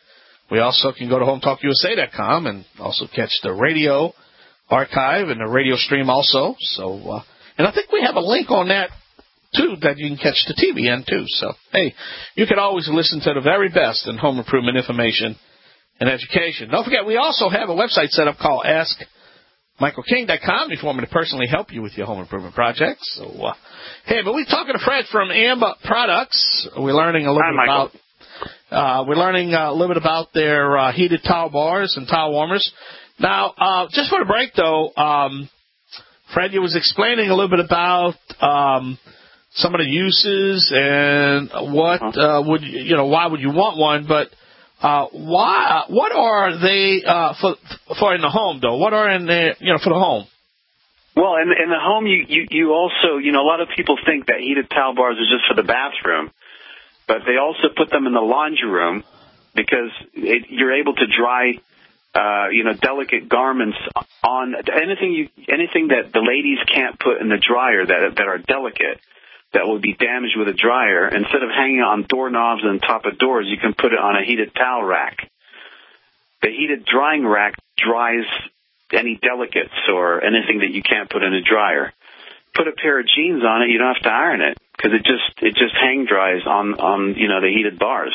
We also can go to home talk U S A dot com and also catch the radio archive and the radio stream also. So, uh, and I think we have a link on that, too, that you can catch the T V in, too. So, hey, you can always listen to the very best in home improvement information and education. Don't forget, we also have a website set up called ask michael king dot com if you want me to personally help you with your home improvement projects. So, uh, hey, but we're talking to Fred from Amba Products. We're learning a little Hi, bit Michael. about uh, we're learning uh, a little bit about their uh, heated towel bars and towel warmers. Now, uh, just for the break, though, um, Fred, you was explaining a little bit about um, some of the uses and what uh, would you, you know why would you want one, but uh, why what are they uh, for for in the home though? What are in the you know for the home? Well, in, in the home, you, you you also you know a lot of people think that heated towel bars are just for the bathroom, but they also put them in the laundry room because it, you're able to dry. Uh, you know, delicate garments on anything you anything that the ladies can't put in the dryer that that are delicate, that will be damaged with a dryer. Instead of hanging it on doorknobs and top of doors, you can put it on a heated towel rack. The heated drying rack dries any delicates or anything that you can't put in a dryer. Put a pair of jeans on it, you don't have to iron it because it just it just hang dries on on you know the heated bars.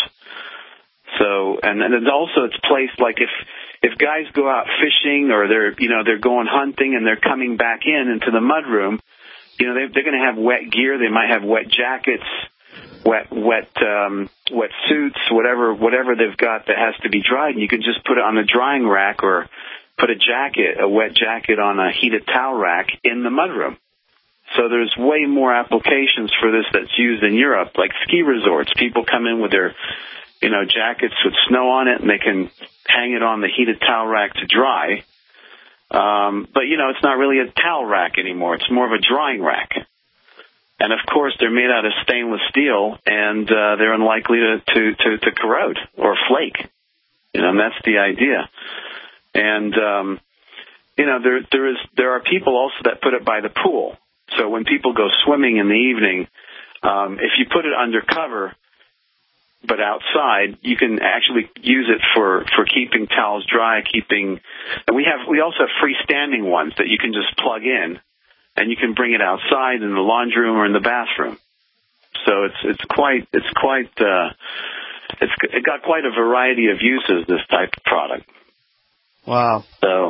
So and and it's also it's placed like if. If guys go out fishing or they're, you know, they're going hunting and they're coming back in into the mudroom, you know, they, they're going to have wet gear. They might have wet jackets, wet, wet, um, wet suits, whatever, whatever they've got that has to be dried. And you can just put it on the drying rack or put a jacket, a wet jacket on a heated towel rack in the mudroom. So there's way more applications for this that's used in Europe, like ski resorts. People come in with their, you know, jackets with snow on it and they can hang it on the heated towel rack to dry. Um, but, you know, it's not really a towel rack anymore. It's more of a drying rack. And, of course, they're made out of stainless steel, and uh, they're unlikely to, to, to, to corrode or flake. You know, and that's the idea. And, um, you know, there there is there are people also that put it by the pool. So when people go swimming in the evening, um, if you put it under cover, but outside, you can actually use it for, for keeping towels dry, keeping, and we have, we also have freestanding ones that you can just plug in and you can bring it outside in the laundry room or in the bathroom. So it's, it's quite, it's quite, uh, it's, it got quite a variety of uses, this type of product. Wow. So.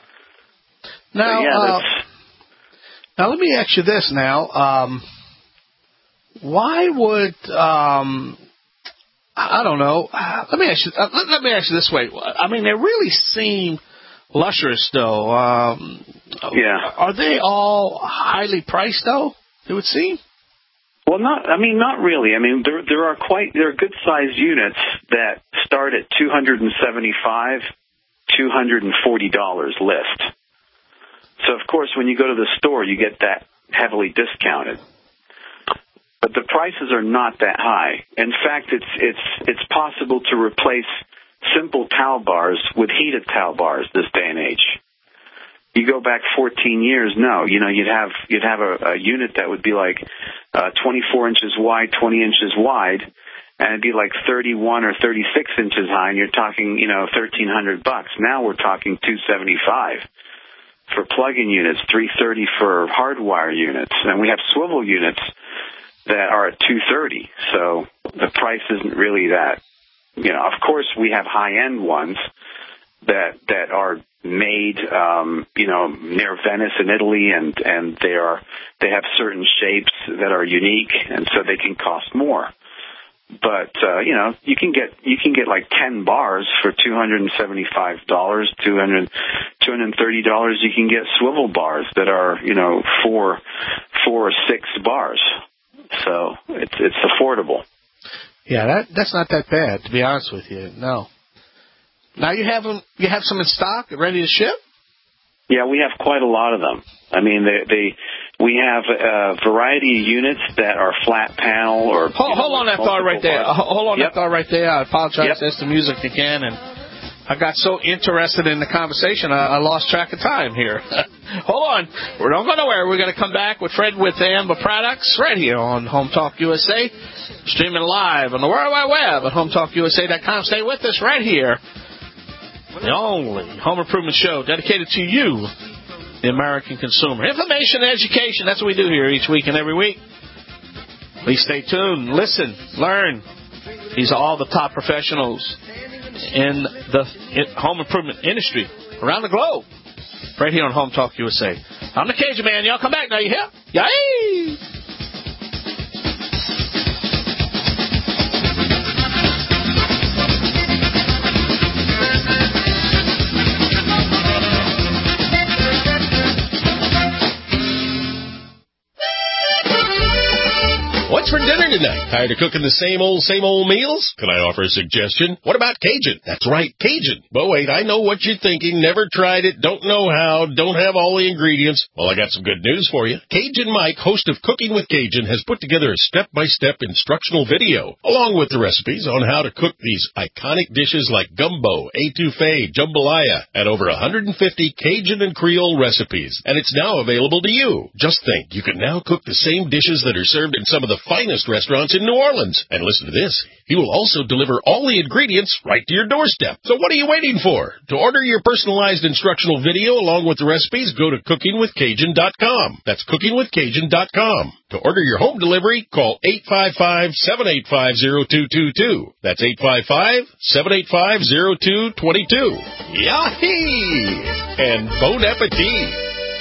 Now, so yeah, uh, now let me ask you this now, um, why would, um, I don't know. Let me ask you. Uh, let, let me ask you this way. I mean, they really seem lustrous, though. Um, yeah. Are they all highly priced, though? It would seem. Well, not. I mean, not really. I mean, there there are quite there are good sized units that start at two hundred and seventy five, two hundred and forty dollars list. So of course, when you go to the store, you get that heavily discounted. But the prices are not that high. In fact, it's it's it's possible to replace simple towel bars with heated towel bars this day and age. You go back fourteen years, no, you know, you'd have you'd have a, a unit that would be like uh, twenty-four inches wide, twenty inches wide, and it'd be like thirty-one or thirty-six inches high, and you're talking, you know, thirteen hundred bucks. Now we're talking two seventy-five for plug-in units, three thirty for hardwire units, and we have swivel units that are at two thirty. So the price isn't really that, you know, of course we have high-end ones that that are made, um, you know, near Venice in Italy, and, and they are they have certain shapes that are unique, and so they can cost more. But uh, you know, you can get you can get like ten bars for two hundred and seventy-five dollars, two hundred, two hundred and thirty dollars. You can get swivel bars that are, you know, four, four or six bars. So it's it's affordable. Yeah, that that's not that bad, to be honest with you. No. Now you have them. You have some in stock, ready to ship. Yeah, we have quite a lot of them. I mean, they, they we have a variety of units that are flat panel or. Hold, hold on that thought right there. Parts. Hold on yep. that thought right there. I apologize. Yep. That's the music again, and I got so interested in the conversation, I, I lost track of time here. Hold on. We don't go nowhere. We're going to come back with Fred with Amber Products right here on Home Talk U S A, streaming live on the World Wide Web at home talk u s a dot com. Stay with us right here. The only home improvement show dedicated to you, the American consumer. Information and education, that's what we do here each week and every week. Please stay tuned, listen, learn. These are all the top professionals in the home improvement industry around the globe, right here on Home Talk U S A. I'm the Cajun Man. Y'all come back now. You hear? Yay! What's for dinner tonight? Tired of cooking the same old, same old meals? Can I offer a suggestion? What about Cajun? That's right, Cajun. But wait, I know what you're thinking. Never tried it, don't know how, don't have all the ingredients. Well, I got some good news for you. Cajun Mike, host of Cooking with Cajun, has put together a step-by-step instructional video, along with the recipes on how to cook these iconic dishes like gumbo, etouffee, jambalaya, and over one hundred fifty Cajun and Creole recipes. And it's now available to you. Just think, you can now cook the same dishes that are served in some of the finest restaurants in New Orleans. And listen to this. He will also deliver all the ingredients right to your doorstep. So what are you waiting for? To order your personalized instructional video along with the recipes, go to cooking with cajun dot com. That's cooking with cajun dot com. To order your home delivery, call eight five five, seven eight five, zero two two two. That's eight five five, seven eight five, zero two two two. Yahee! And bon appetit!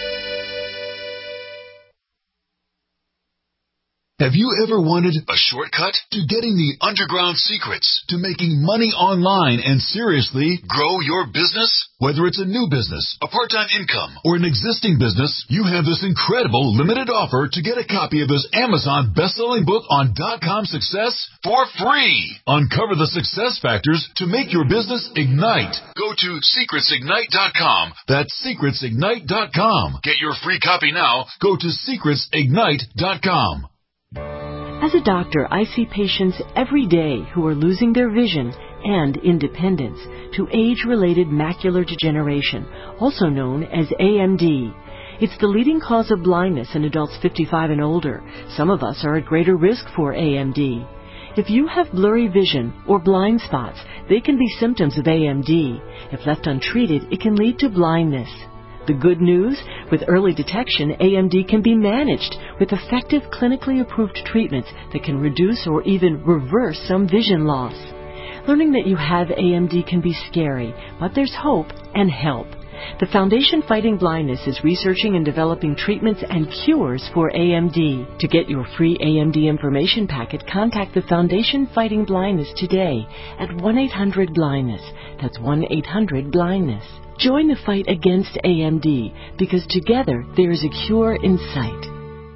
Have you ever wanted a shortcut to getting the underground secrets to making money online and seriously grow your business? Whether it's a new business, a part-time income, or an existing business, you have this incredible limited offer to get a copy of this Amazon best-selling book on dot-com success for free. Uncover the success factors to make your business ignite. Go to secrets ignite dot com. That's secrets ignite dot com. Get your free copy now. Go to secrets ignite dot com. As a doctor, I see patients every day who are losing their vision and independence to age-related macular degeneration, also known as A M D. It's the leading cause of blindness in adults fifty-five and older. Some of us are at greater risk for A M D. If you have blurry vision or blind spots, they can be symptoms of A M D. If left untreated, it can lead to blindness. The good news, with early detection, A M D can be managed with effective clinically approved treatments that can reduce or even reverse some vision loss. Learning that you have A M D can be scary, but there's hope and help. The Foundation Fighting Blindness is researching and developing treatments and cures for A M D. To get your free A M D information packet, contact the Foundation Fighting Blindness today at one eight hundred blindness. That's one eight hundred blindness. Join the fight against A M D, because together there is a cure in sight.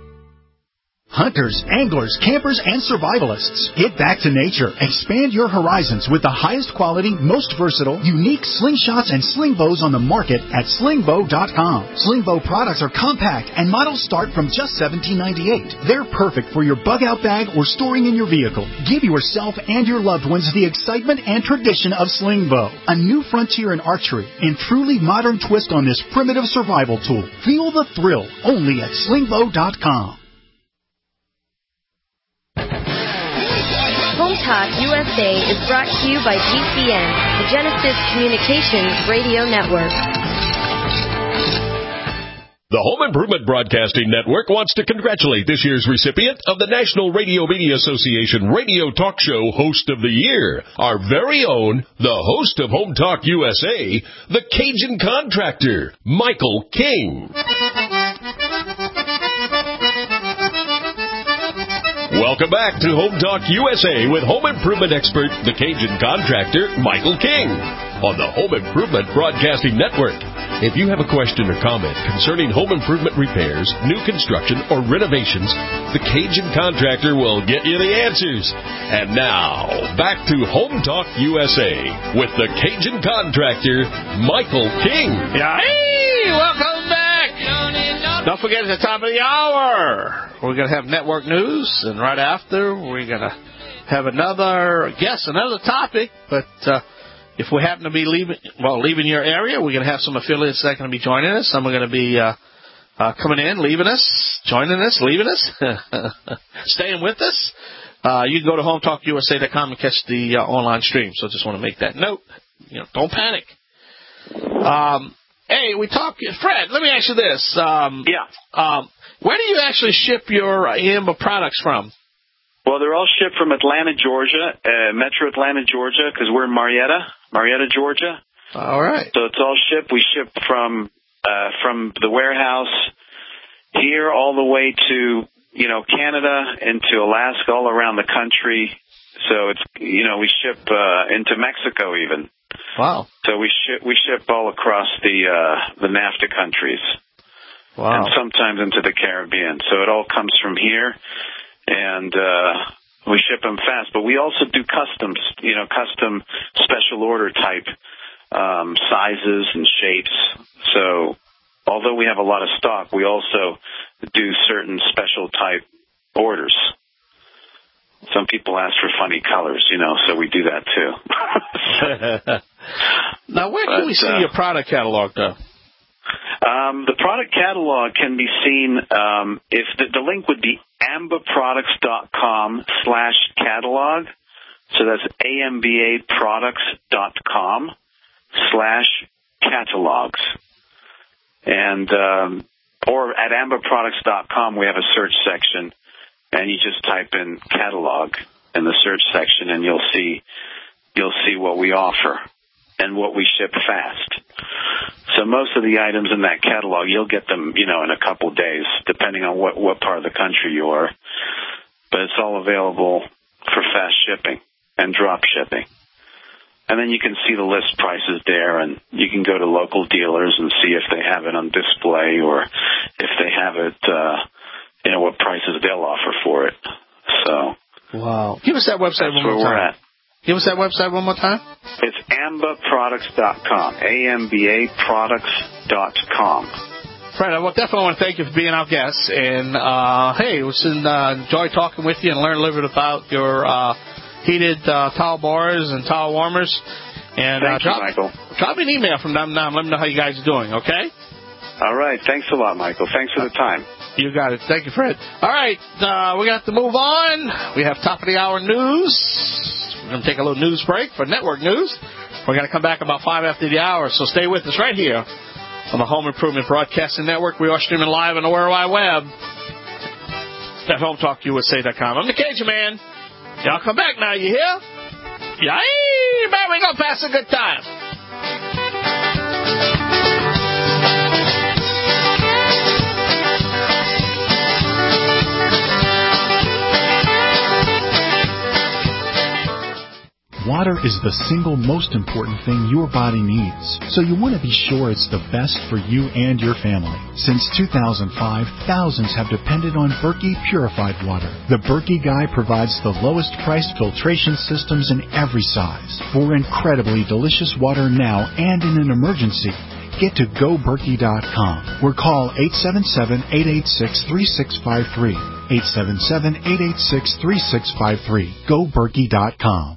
Hunters, anglers, campers, and survivalists. Get back to nature. Expand your horizons with the highest quality, most versatile, unique slingshots and sling bows on the market at sling bow dot com. Sling bow products are compact and models start from just seventeen ninety-eight. They're perfect for your bug-out bag or storing in your vehicle. Give yourself and your loved ones the excitement and tradition of sling bow, a new frontier in archery and truly modern twist on this primitive survival tool. Feel the thrill only at sling bow dot com. Home Talk U S A is brought to you by G C N, the Genesis Communications Radio Network. The Home Improvement Broadcasting Network wants to congratulate this year's recipient of the National Radio Media Association Radio Talk Show Host of the Year, our very own, the host of Home Talk U S A, the Cajun Contractor, Michael King. Welcome back to Home Talk U S A with home improvement expert, the Cajun Contractor, Michael King, on the Home Improvement Broadcasting Network. If you have a question or comment concerning home improvement repairs, new construction, or renovations, the Cajun Contractor will get you the answers. And now, back to Home Talk U S A with the Cajun Contractor, Michael King. Yeah, hey, welcome back. Don't forget, at the top of the hour, we're going to have network news, and right after, we're going to have another guest, another topic, but uh, if we happen to be leaving, well, leaving your area, we're going to have some affiliates that are going to be joining us. Some are going to be uh, uh, coming in, leaving us, joining us, leaving us, staying with us. Uh, you can go to home talk U S A dot com and catch the uh, online stream. So just want to make that note. You know, don't panic. Um, hey, we talk, Fred. Let me ask you this. Um, yeah. Um, where do you actually ship your Amber products from? Well, they're all shipped from Atlanta, Georgia, uh, Metro Atlanta, Georgia, because we're in Marietta, Marietta, Georgia. All right. So it's all shipped. We ship from uh, from the warehouse here all the way to, you know, Canada, into Alaska, all around the country. So it's, you know, we ship uh, into Mexico even. Wow. So we ship we ship all across the uh, the NAFTA countries. Wow. And sometimes into the Caribbean. So it all comes from here, and uh, we ship them fast. But we also do customs, you know, custom special order type um, sizes and shapes. So although we have a lot of stock, we also do certain special type orders. Some people ask for funny colors, you know, so we do that too. Now, where can but, we see uh, your product catalog, though? Um, the product catalog can be seen, um, if the, the link would be ambaproducts.com slash catalog. So that's ambaproducts.com slash catalogs. And, um, or at ambaproducts dot com, we have a search section, and you just type in catalog in the search section, and you'll see, you'll see what we offer and what we ship fast. So most of the items in that catalog, you'll get them, you know, in a couple days, depending on what, what part of the country you are. But it's all available for fast shipping and drop shipping. And then you can see the list prices there, and you can go to local dealers and see if they have it on display, or if they have it, uh, you know, what prices they'll offer for it. So, wow. Give us that website one more time. Give us that website one more time. It's ambaproducts dot com. A M B A products dot com. Fred, I definitely want to thank you for being our guest. And, uh, hey, it was an, uh, enjoy talking with you and learn a little bit about your uh, heated uh, towel bars and towel warmers. And Thank uh, drop, you, Michael. Drop me an email from them now and let me know how you guys are doing, okay? All right. Thanks a lot, Michael. Thanks for the time. You got it. Thank you, Fred. All right. Uh, we got to move on. We have top of the hour news. We're going to take a little news break for network news. We're going to come back about five after the hour, so stay with us right here on the Home Improvement Broadcasting Network. We are streaming live on the World Wide Web at home talk U S A dot com. I'm the Cajun Man. Y'all come back now, you hear? Yay! Man, we're going to pass a good time. Water is the single most important thing your body needs, so you want to be sure it's the best for you and your family. Since two thousand five, thousands have depended on Berkey purified water. The Berkey Guy provides the lowest priced filtration systems in every size. For incredibly delicious water now and in an emergency, get to go berkey dot com or call eight seven seven, eight eight six, three six five three. eight seven seven, eight eight six, three six five three. go berkey dot com.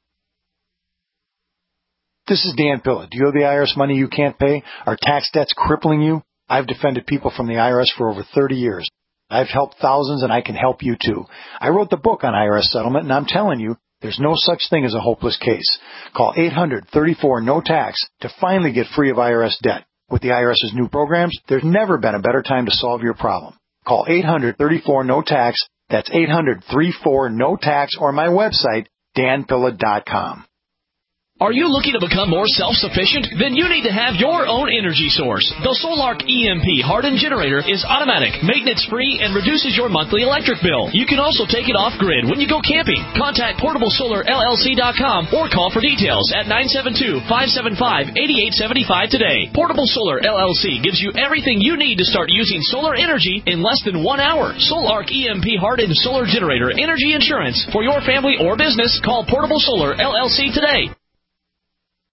This is Dan Pilla. Do you owe the I R S money you can't pay? Are tax debts crippling you? I've defended people from the I R S for over thirty years. I've helped thousands, and I can help you too. I wrote the book on I R S settlement, and I'm telling you, there's no such thing as a hopeless case. Call eight hundred, thirty-four, no tax to finally get free of I R S debt. With the IRS's new programs, there's never been a better time to solve your problem. Call eight hundred, thirty-four, no tax. That's eight hundred, thirty-four, no tax, or my website, dan pilla dot com. Are you looking to become more self-sufficient? Then you need to have your own energy source. The Solark E M P hardened generator is automatic, maintenance-free, and reduces your monthly electric bill. You can also take it off-grid when you go camping. Contact portable solar L L C dot com or call for details at nine seven two, five seven five, eight eight seven five today. Portable Solar L L C gives you everything you need to start using solar energy in less than one hour. Solark E M P hardened solar generator energy insurance. For your family or business, call Portable Solar L L C today.